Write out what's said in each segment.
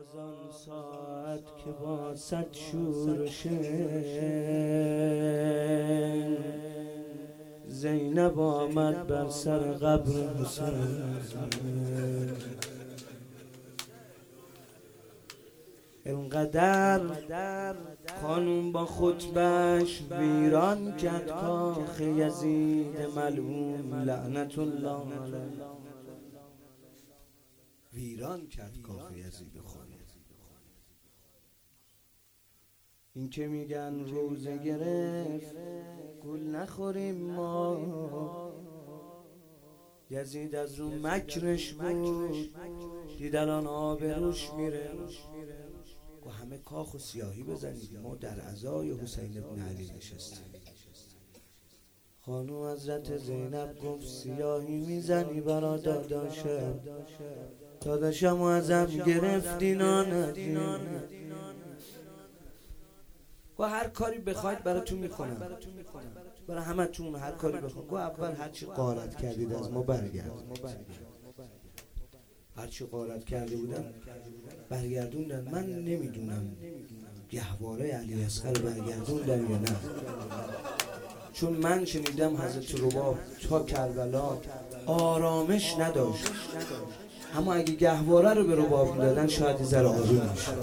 از آن ساعت که با صد شورش زینب آمد بر سر قبر حسین. اینقدر خانوم با خطبش ویران کرد کاخ یزید ملعون لعنت الله علیه. ویران کرد کاخ یزید خانوم. این که میگن روزه گرفت گول نخوریم ما، یزید از رو مکرش بود دید الان آبروش میره و همه کاخ و سیاهی بزنید، ما در عزای حسین ابن علی نشستیم. خانوم حضرت زینب گفت سیاهی میزنی برا داداشم، داداشم ازم گرفتی ناندی و هر کاری بخواید براتون میکنم، برای همه تون هر کاری بخواید. گو اول هرچی غارت کردید از ما برگرد، هرچی غارت کرده بودم برگردوندن. من نمیدونم گهواره علی اصغر برگردوندن یا نه، چون من شنیدم حضرت رباب تا کربلا آرامش نداشت، اما اگه گهواره رو به رباب میدادن شاید یه ذره آروم میشه.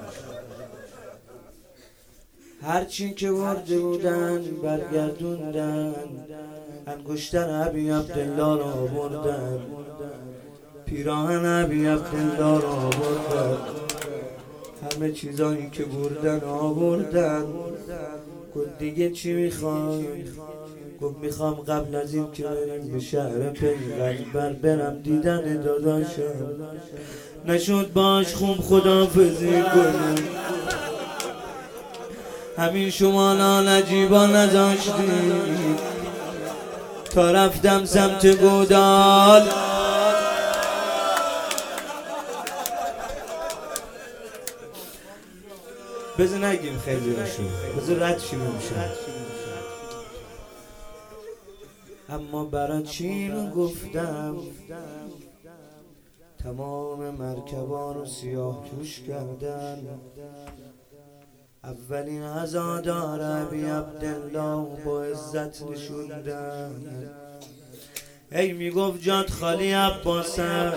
هرچی که ورده بودن برگردوندن، انگشتر ابی عبدالله را آوردن، پیراهن ابی عبدالله را آوردن، همه چیزایی که بردن آوردن. گفت دیگه چی میخوای؟ گفت میخوام قبل از این که بریم به شهر پیغمبر برم دیدن داداشم، نشد باش خوب خداحافظی کنم. همین شما نجیبا نذاشتید تا رفتم سمت گودال، بذار نگیم خیلی نشون، بذار رد شیم میشه. اما برای چی رو گفتم؟ تمام مرکبان رو سیاه پوش کردن. اولین عزادار ابی عبدالله با عزت نشوندن. ای میگفت جات خالی عباسم،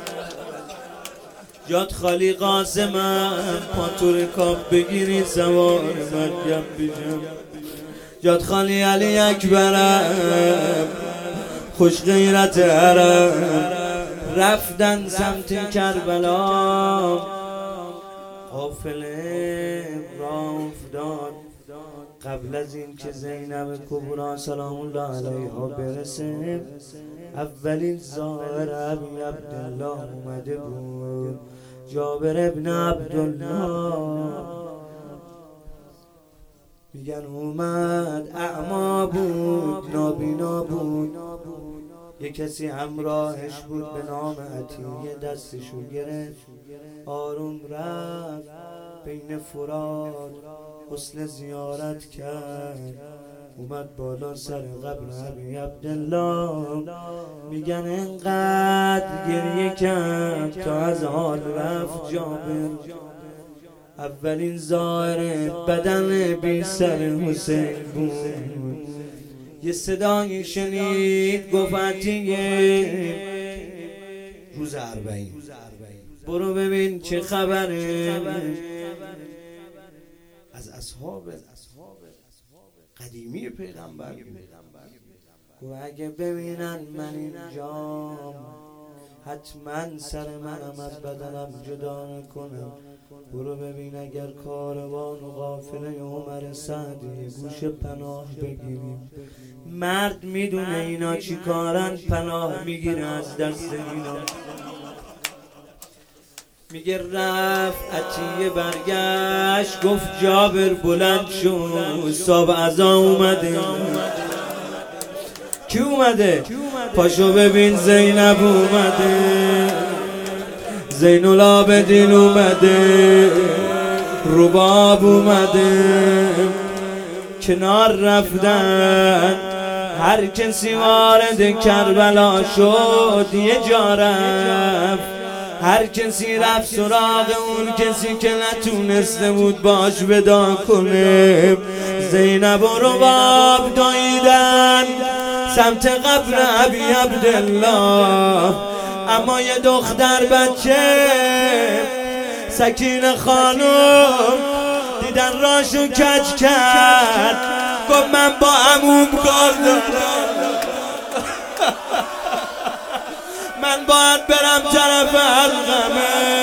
جات خالی قاسمم، پاتور کاب بگیری سوار مرگم بیجم. جات خالی علی اکبرم، خوش غیرت حرم. رفتن سمت کربلا، قافله راه افتاد. قبل از این که زینب کبرا سلام الله علیها برسه، اولین ظاهر ابی عبدالله اومده بود، جابر ابن عبدالله. میگن اومد اعما بود، نابینا بود. یه کسی همراهش بود به نام عطیه، دستشو گرفت آروم رفت بین فرات حسن زیارت کرد. اومد بالا سر قبر ابی عبدالله. میگن انقدر گریه کرد تا از حال رفت جابر. اولین ظاهر بدن بی سر حسین بود. یه صدایی شنید گفت عطیه روز 40 برو ببین چه خبره. از اصحاب قدیمی پیغمبر گفت اگه ببینن من اینجام حتما سر منم از بدنم جدا نکنم. برو ببین اگر کاروان و قافله عمر سعدی گوش پناه بگیریم. مرد میدونه اینا چی کارن، پناه میگیره از دست اینا. میگه رفت عطیه برگشت گفت جابر بلند شد، صاحب عزا اومده. کی اومده؟ پاشو ببین زینب اومده، زین العابدین اومده، رباب اومده. کنار رفتن، هر کسی وارد کربلا شد یه جا رفت. هر کسی رفت سراغ اون کسی که نتونسته بود باش ودا کنه. زینب و رباب دویدن سمت قبر ابی عبدالله، اما یه دختر بچه سکینه خانم دیدن راشو کج کرد، گفت من با عموم کار دارم، من باید برم طرف حلقمه.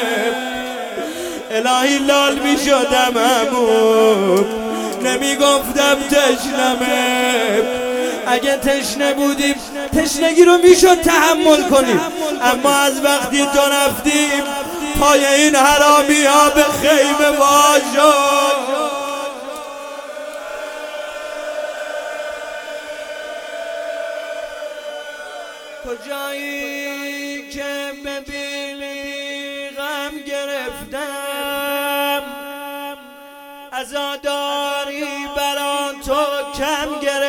الهی لال می شدم عموم، نمی گفتم تشنمه. اگه تشنه بودیم تشنگی رو میشد تحمل کنیم، اما از وقتی تو رفتیم پای این حرامی ها به خیمه واژد. کجایی که ببینی غم گرفتم، عزاداری برا تو کم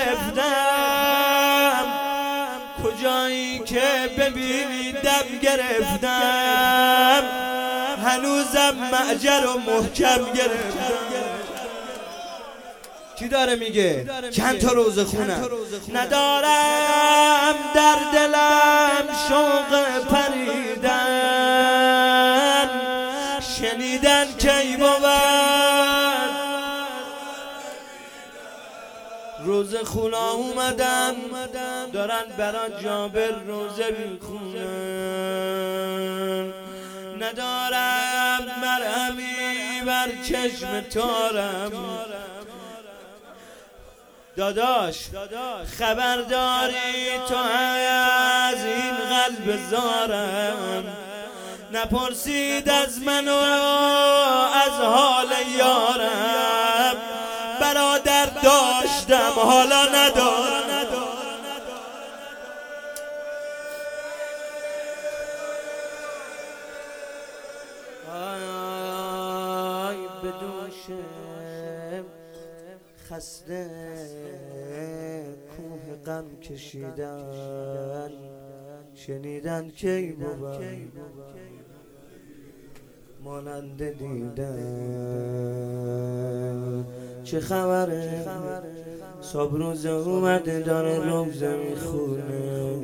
گرفتم. کجایی که ببینی دم گرفتم، هنوزم معجر و محکم گرفتم. کی داره میگه؟ چند تا روز خونم ندارم در دلم شوق پریدن، شنیدن کی بود روز خونه اومدن، دارن برا جابر روزه میخونن. ندارم مرهمی بر چشم تارم، داداش خبرداری تو از این قلب زارم، نپرسید از من و از حال یارم. برادر داشتم حالا ندارم، آی بدوشم خسته کوه غم کشیدن، شنیدن کی بود مانند دیدن. چه خبره صبروزه اومده داره روزه میخونه.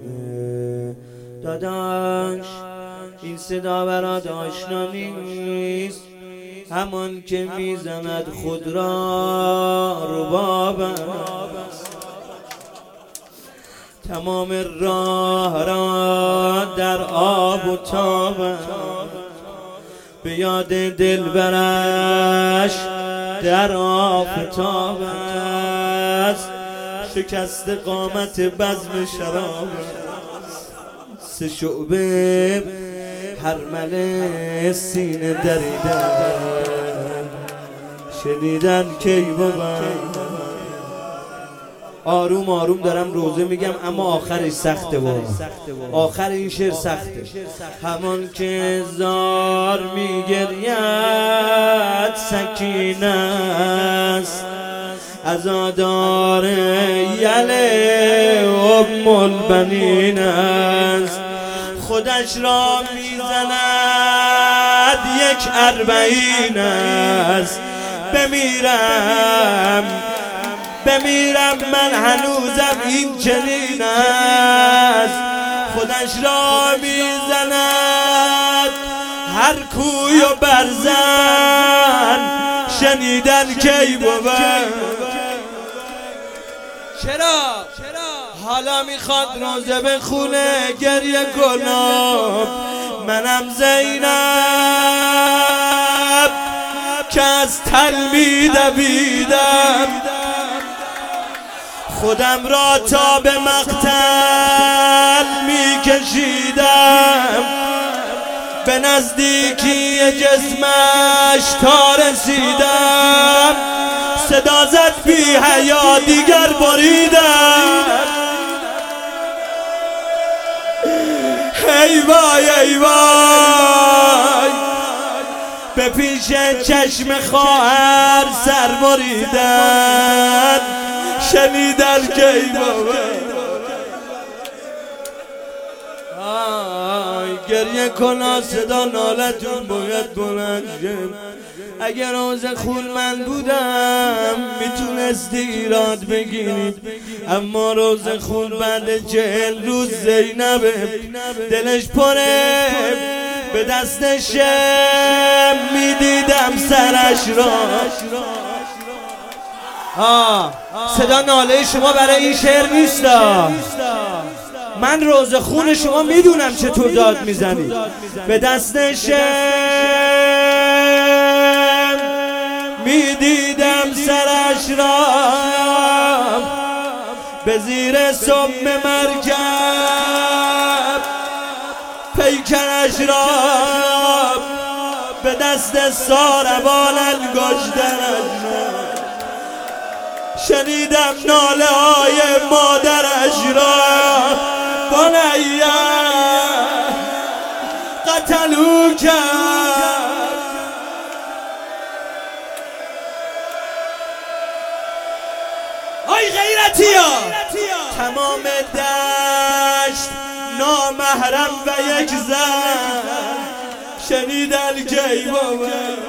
داداش این صدا برات آشنا نیست؟ همان که میزند خود را ربابم، تمام راه را در آب و تابم. به یاد دلبرش در آفتاب است، شکست قامت بزم شراب است. سه شعبه حرمل سینه دریدن، شنیدن کی بود. آروم آروم دارم روزه میگم اما آخرش سخته بود. آخر این شعر سخته. همان که زار میگرید سکینه است، عزادار یله ام البنین است. خودش را میزند یک اربعین است. بمیرم من هنوزم این چنین است. خودش را میزند هر کوی و برزن، شنیدن کی بود. چرا حالا میخواد روزه بخونه گریه کنم؟ منم زینب که از تل میدویدم، خودم را تا به مقتل میکشیدم. به نزدیکی جسمش تا رسیدم، صدا زد بی حیا دیگر بریدم. ای وای ای وای، به پیش چشم خواهر سر بریدن، شنیدن کی بود. گریه کن صدا نالتون باید بلند شه. اگر روز خون من بودم میتونستی ایراد بگیرید، اما روز خون بعد 40 روز زینبه دلش پره به دستشم میدیدم سرش را. صدا ناله شما برای این شعر نیستا. من روز خون شما میدونم چطور داد میزنید. به دستشم میدیدم سرش را، به زیر سم مرکب پیکرش را، به دست ساربان انگشترش را. شنیدم ناله های مادرش را، بنیه قتلو کرد. آی غیرتی ها، تمام دشت نامحرم و یک زن شنیدن کی بابا.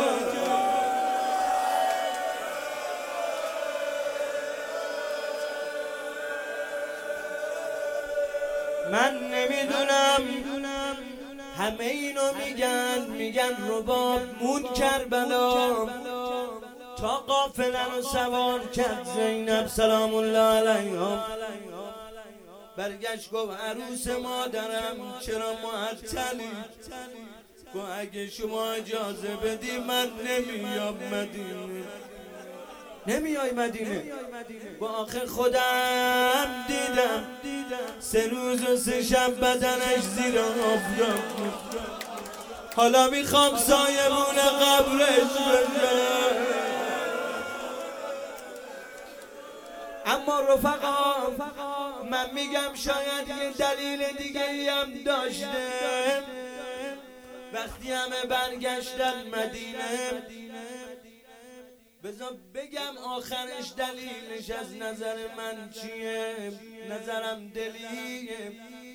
من نمیدونم همه اینو میگن رباب مون کربلا، تا قافله رو سوار کرد زینب سلام الله علیها. برگشت گفت عروس مادرم چرا معطلی؟ گفت اگه شما اجازه بدی من نمیام مدینه. نمیای مدینه؟ با آخر خودم دیدم 3 روز و 3 شب بدنش زیر آفتاب بود. حالا میخوام سایمون قبرش بزنم. اما رفقا من میگم شاید یه دلیل دیگه هم داشته. وقتی همه برگشتن مدینه، بذار بگم آخرش دلیلش از نظر من چیه. نظرم دلیه.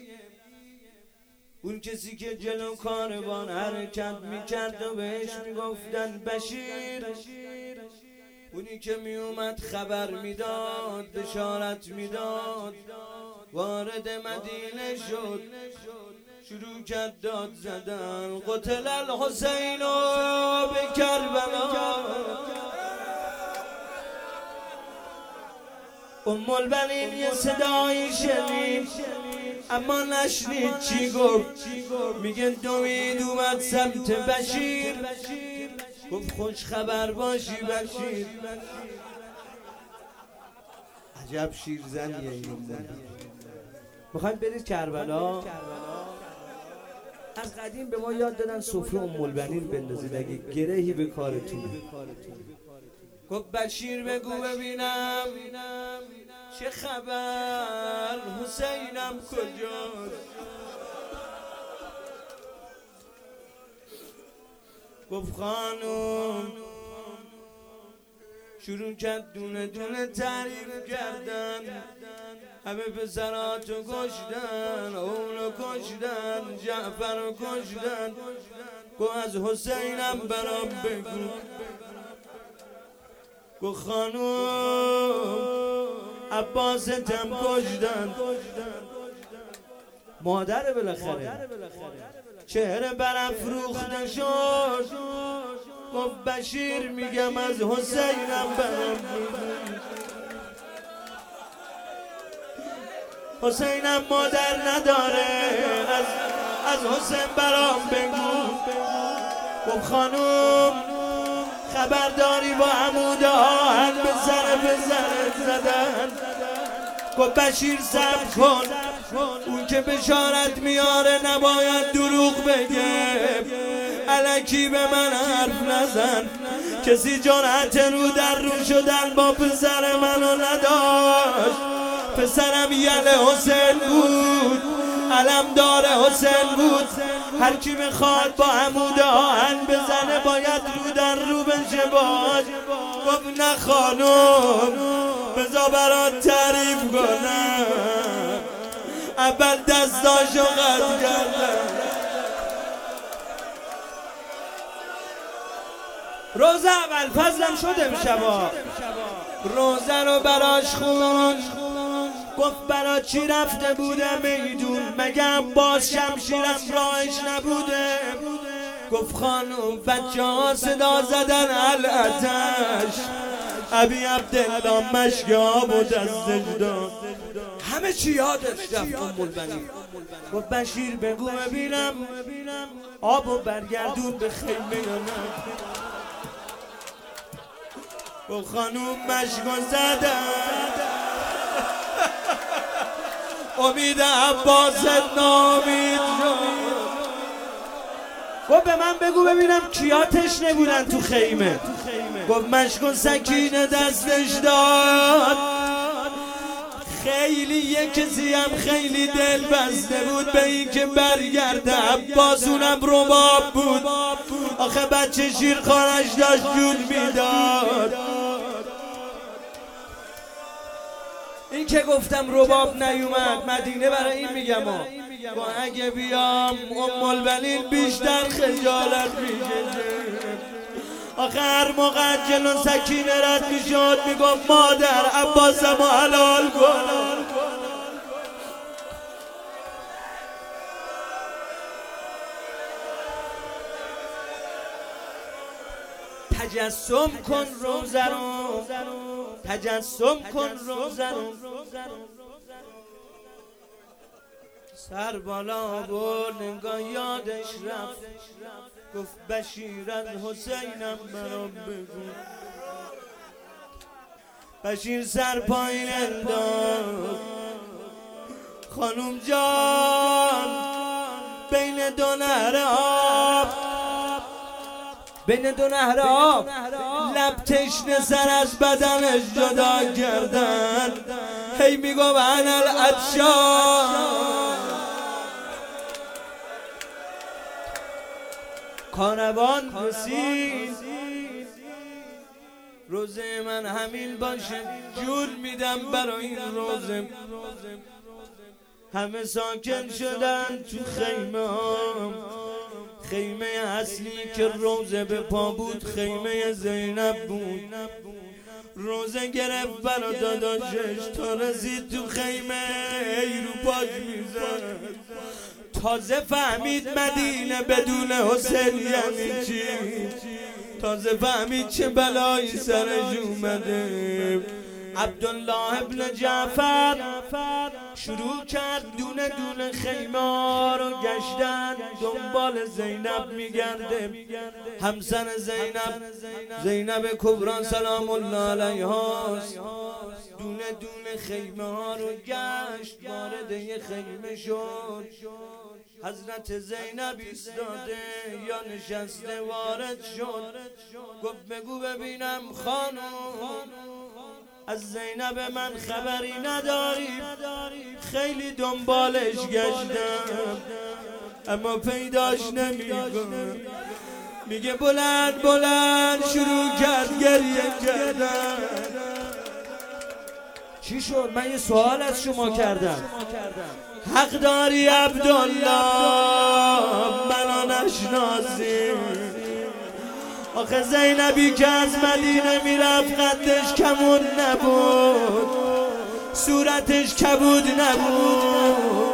اون کسی که جلو کاروان حرکت میکرد و بهش میگفتن بشیر، اونی که میومد خبر میداد بشارت میداد، وارد مدینه شد شروع کرد داد زدن قتل الحسین به کربلا. ام البنین یه صدایی شنید اما نشنید چی گفت. میگه دوید اومد سمت بشیر، گفت خوش خبر باشی بشیر. عجب شیرزنیه این. میخوایم برید کربلا. از قدیم به ما یاد دادن سفره ام البنین بندازید اگه گرهی به کارتونه. گفت بشیر بگو ببینم چه خبر، حسینم کجاست؟ گفت خانم. شروع کرد دونه دونه تعریف کردن. همه پسراتو کشتن، اونو کشتن، جعفرو کشتن. گفت از حسینم برام بگو. گفت خانم عباستم کشتن. مادر بالاخره چهره برافروخته شد. گفت بشیر میگم از حسینم برام بگو. حسینم مادر نداره، از حسین برام بگو. گفت خانم خبرداری با عمود آهن به سر زدن. گفت بشیر صبر کن، اون که بشارت میاره نباید دروغ بگه. الکی به من حرف نزن، کسی جرأت رو در رو شدن با پسر منو نداشت. پسرم یل حسین بود، علمدار حسین بود. هر کی میخواد با عمود آهن بزنه باید رو در رو بشه باش. گفت نه خانم بذار برات تعریف کنم. اول دستاشو قطع کردم، روزه اول فضلم شد امشبا، روزه رو براش خون، گفت برا چی رفته بوده میدون، مگه باز شمشیرم راهش نبوده؟ گفت خانم بچه ها صدا زدن الاتش، ابی عبدالله مشک آب و دستش داد، همه چی یادش رفت. بنی گفت بشیر بگو ببینم آب و برگردون به خیمه یا نه؟ گفت خانوم مشک زدن، امید عباست نامید شد. گفت به من بگو ببینم کیا تشنه بودن تو خیمه؟ گفت مشک و سکینه دستش داد، خیلی یک کسی هم خیلی دل بسته بود به این که برگرده. عباس اونم رباب بود، آخه بچه شیرخوارش داشت جون میداد. این که گفتم رباب نیومد مدینه برای این میگم و اگه بیام البنین بیشتر خجالت میکشه. آخه هر موقع جلو سکینه رد میشد میگفت مادر عباسمو حلال کن. تجسم کن روزه رو، تجسم کن روزه رو، سر بالا برد نگاه یادش رفت، گفت بشیر از حسینم برام بگو. بشیر سر پایین انداخت، خانوم جان بین دو نهر آب، بین دو نهر آب لب تشنه سر از بدنش جدا کردن، هی میگو انا العطشان. کاروان رسید، روزه من همین باشه، جون میدم برای این روزه. همه ساکن شدن تو خیمه ها، خیمه اصلی که روزه به پا بود خیمه زینب بود. روزه گرفت برا داداشش تا رسید تو خیمه ای رو پاش میزد. تازه فهمید مدینه بدون حسین یعنی چی، تازه فهمید چه بلایی سرش اومده. عبدالله ابن جعفر شروع کرد دونه دونه خیمه ها رو گشتن، دنبال زینب میگرده، همسر زینب کبرا سلام الله علیها. دونه دونه خیمه ها رو گشت، وارد یه خیمه شد، حضرت زینب ایستاده یا نشسته وارد شد. گفت بگو ببینم خانم از زینب من خبری نداری؟ خیلی دنبالش گشتم اما پیداش نمیکنم. میگه بلند بلند شروع کرد گریه کردن. چی شد؟ من یه سوال از شما کردم. حق داری عبدالله منو نشناسی؟ آخه زینبی که از مدینه میرفت قدش کمون نبود، صورتش کبود نبود.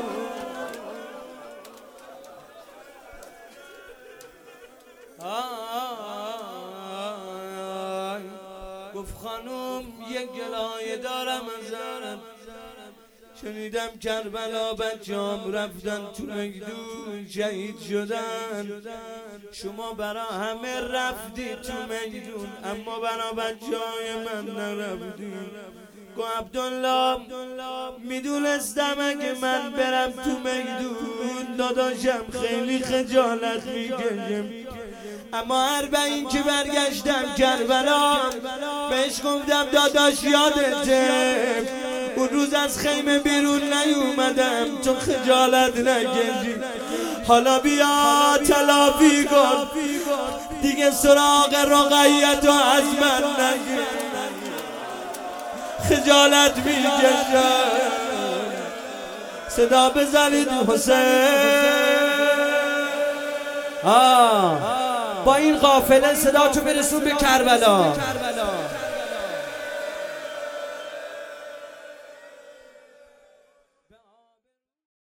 گفت خانوم یک گلایه دارم ازت، شنیدم کربلا بچه‌ام رفتن تو میدون شهید شدن، شما برا همه رفتی تو میدون اما برا بچه‌های من نرفتی. گو عبدالله میدونستم اگه من برم تو میدون داداشم خیلی خجالت میکشم، اما اربعین که برگشتم کربلا بهش گفتم داداش یادته اون روز از خیمه بیرون نیومدم تو خجالت نکشی، حالا بیا تلافی کن دیگه سراغ رقیتو از من نگیر، خجالت میکشم. صدا بزنید حسین. با این قافله صدا تو برسون به کربلا.